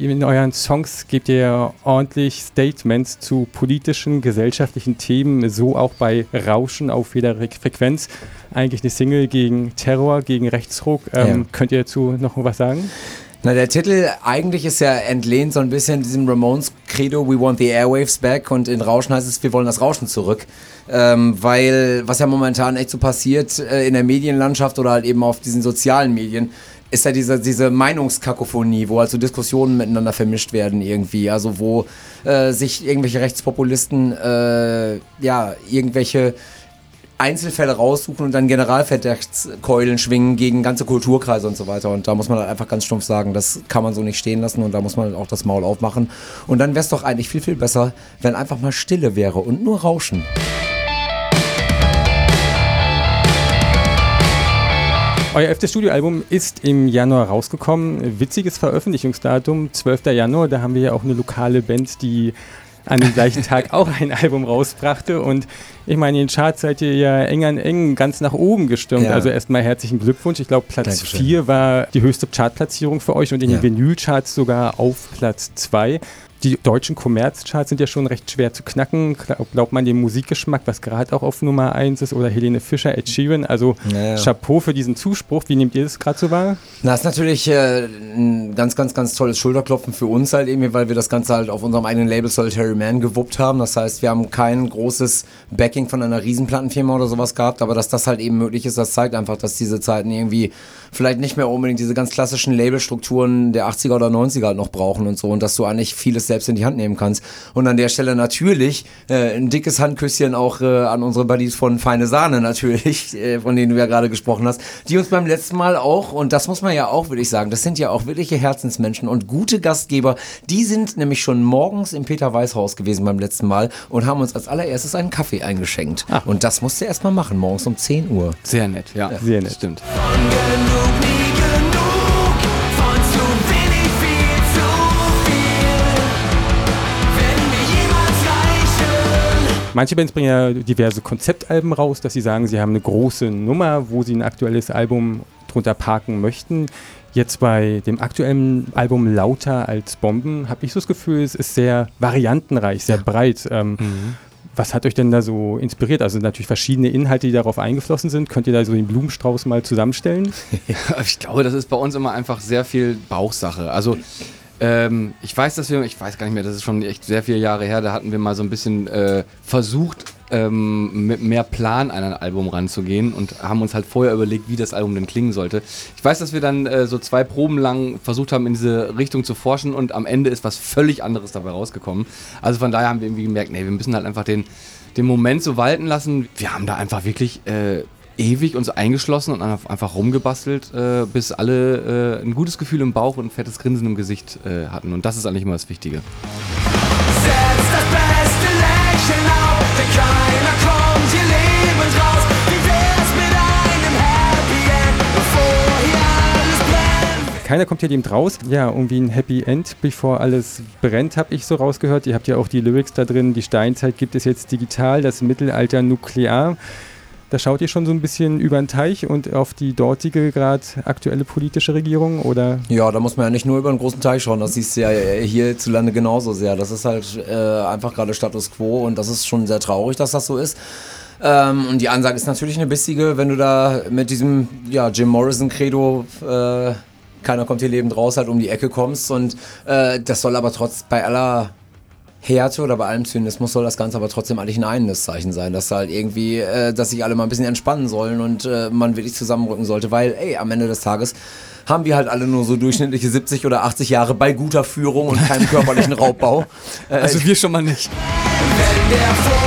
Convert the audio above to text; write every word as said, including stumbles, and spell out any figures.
in euren Songs gebt ihr ordentlich Statements zu politischen, gesellschaftlichen Themen, so auch bei Rauschen auf jeder Frequenz. Eigentlich eine Single gegen Terror, gegen Rechtsruck. Ähm, ja. Könnt ihr dazu noch was sagen? Na, der Titel eigentlich ist ja entlehnt so ein bisschen diesem Ramones-Credo, We want the airwaves back, und in Rauschen heißt es, wir wollen das Rauschen zurück. Ähm, weil, was ja momentan echt so passiert äh, in der Medienlandschaft oder halt eben auf diesen sozialen Medien, ist ja diese, diese Meinungskakophonie, wo also Diskussionen miteinander vermischt werden irgendwie, also wo äh, sich irgendwelche Rechtspopulisten, äh, ja, irgendwelche Einzelfälle raussuchen und dann Generalverdachtskeulen schwingen gegen ganze Kulturkreise und so weiter. Und da muss man halt einfach ganz stumpf sagen, das kann man so nicht stehen lassen und da muss man halt auch das Maul aufmachen. Und dann wäre es doch eigentlich viel, viel besser, wenn einfach mal Stille wäre und nur Rauschen. Euer elftes Studioalbum ist im Januar rausgekommen. Witziges Veröffentlichungsdatum, zwölfter Januar. Da haben wir ja auch eine lokale Band, die an dem gleichen Tag auch ein Album rausbrachte. Und ich meine, in den Charts seid ihr ja eng an eng ganz nach oben gestürmt. Ja. Also erstmal herzlichen Glückwunsch. Ich glaube, Platz vier war die höchste Chartplatzierung für euch und in ja. den Vinyl-Charts sogar auf Platz zwei. Die deutschen Kommerzcharts sind ja schon recht schwer zu knacken. Glaubt man dem Musikgeschmack, was gerade auch auf Nummer eins ist, oder Helene Fischer, Ed Sheeran. Also naja. Chapeau für diesen Zuspruch. Wie nehmt ihr das gerade so wahr? Na, ist natürlich äh, ein ganz, ganz, ganz tolles Schulterklopfen für uns halt eben, weil wir das Ganze halt auf unserem eigenen Label Solitary Man gewuppt haben. Das heißt, wir haben kein großes Backing von einer Riesenplattenfirma oder sowas gehabt, aber dass das halt eben möglich ist, das zeigt einfach, dass diese Zeiten irgendwie vielleicht nicht mehr unbedingt diese ganz klassischen Labelstrukturen der achtziger oder neunziger halt noch brauchen und so, und dass du eigentlich vieles selbst in die Hand nehmen kannst. Und an der Stelle natürlich äh, ein dickes Handküsschen auch äh, an unsere Buddies von Feine Sahne natürlich, äh, von denen du ja gerade gesprochen hast, die uns beim letzten Mal auch, und das muss man ja auch wirklich sagen, das sind ja auch wirkliche Herzensmenschen und gute Gastgeber, die sind nämlich schon morgens im Peter-Weiß-Haus gewesen beim letzten Mal und haben uns als allererstes einen Kaffee eingeschenkt. Ah. Und das musst du erst mal machen, morgens um zehn Uhr. Sehr nett, ja. ja. Sehr nett. Stimmt. Manche Bands bringen ja diverse Konzeptalben raus, dass sie sagen, sie haben eine große Nummer, wo sie ein aktuelles Album drunter parken möchten. Jetzt bei dem aktuellen Album Lauter als Bomben habe ich so das Gefühl, es ist sehr variantenreich, sehr breit. Ähm, mhm. Was hat euch denn da so inspiriert? Also natürlich verschiedene Inhalte, die darauf eingeflossen sind. Könnt ihr da so den Blumenstrauß mal zusammenstellen? Ich glaube, das ist bei uns immer einfach sehr viel Bauchsache. Also Ähm, ich weiß, dass wir, ich weiß gar nicht mehr, das ist schon echt sehr viele Jahre her, da hatten wir mal so ein bisschen äh, versucht, ähm, mit mehr Plan an ein Album ranzugehen und haben uns halt vorher überlegt, wie das Album denn klingen sollte. Ich weiß, dass wir dann äh, so zwei Proben lang versucht haben, in diese Richtung zu forschen und am Ende ist was völlig anderes dabei rausgekommen. Also von daher haben wir irgendwie gemerkt, nee, wir müssen halt einfach den, den Moment so walten lassen. Wir haben da einfach wirklich äh, ewig uns eingeschlossen und einfach rumgebastelt, äh, bis alle äh, ein gutes Gefühl im Bauch und ein fettes Grinsen im Gesicht äh, hatten. Und das ist eigentlich immer das Wichtige. Setz das beste Lächeln auf, denn keiner kommt hier lebend raus. Wie wär's mit einem Happy End, bevor hier alles brennt? Keiner kommt hier lebend raus. Ja, irgendwie ein Happy End, bevor alles brennt, habe ich so rausgehört. Ihr habt ja auch die Lyrics da drin. Die Steinzeit gibt es jetzt digital, das Mittelalter nuklear. Da schaut ihr schon so ein bisschen über den Teich und auf die dortige, gerade aktuelle politische Regierung, oder? Ja, da muss man ja nicht nur über den großen Teich schauen, das siehst du ja hierzulande genauso sehr. Das ist halt äh, einfach gerade Status Quo und das ist schon sehr traurig, dass das so ist. Ähm, und die Ansage ist natürlich eine bissige, wenn du da mit diesem ja, Jim Morrison-Credo, äh, keiner kommt hier lebend raus, halt um die Ecke kommst. Und äh, das soll aber trotz bei aller Härte oder bei allem Zynismus soll das Ganze aber trotzdem eigentlich ein einendes Zeichen sein, dass halt irgendwie, äh, dass sich alle mal ein bisschen entspannen sollen und äh, man wirklich zusammenrücken sollte, weil, ey, am Ende des Tages haben wir halt alle nur so durchschnittliche siebzig oder achtzig Jahre bei guter Führung und keinem körperlichen Raubbau. Äh, also wir schon mal nicht. Wenn der